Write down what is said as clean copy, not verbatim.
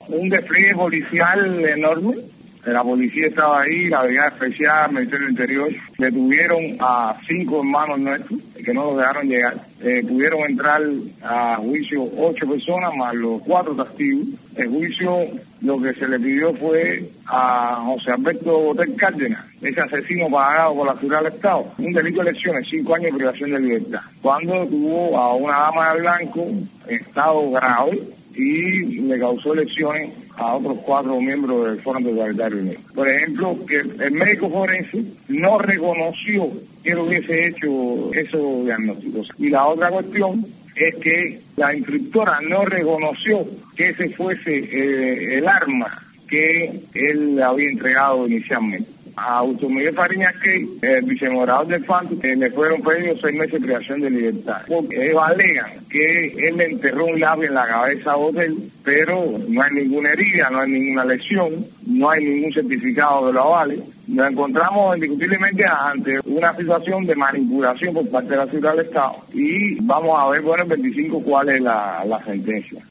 un despliegue policial enorme. La policía estaba ahí, la Brigada Especial, Ministerio del Interior, detuvieron a 5 hermanos nuestros, que no los dejaron llegar. Pudieron entrar a juicio 8 personas, más los 4 testigos. El juicio, lo que se le pidió fue a José Alberto Botel Cárdenas, ese asesino pagado por la Seguridad del Estado, un delito de lesiones, 5 años de privación de libertad. Cuando tuvo a una dama de blanco en estado grave y le causó lesiones a otros 4 miembros del Foro Totalitario Unido. Por ejemplo, que el médico forense no reconoció que él hubiese hecho esos diagnósticos. Y la otra cuestión es que la instructora no reconoció que ese fuese el arma que él había entregado inicialmente. A Augusto Miguel Fariñas Key, el vicemorador del FANTO, le fueron pedidos 6 meses de privación de libertad. Porque ellos alegan que él le enterró un labio en la cabeza a Botel, pero no hay ninguna herida, no hay ninguna lesión, no hay ningún certificado que lo avale. Nos encontramos indiscutiblemente ante una situación de manipulación por parte de la Seguridad del Estado y vamos a ver, bueno, el 25 cuál es la sentencia.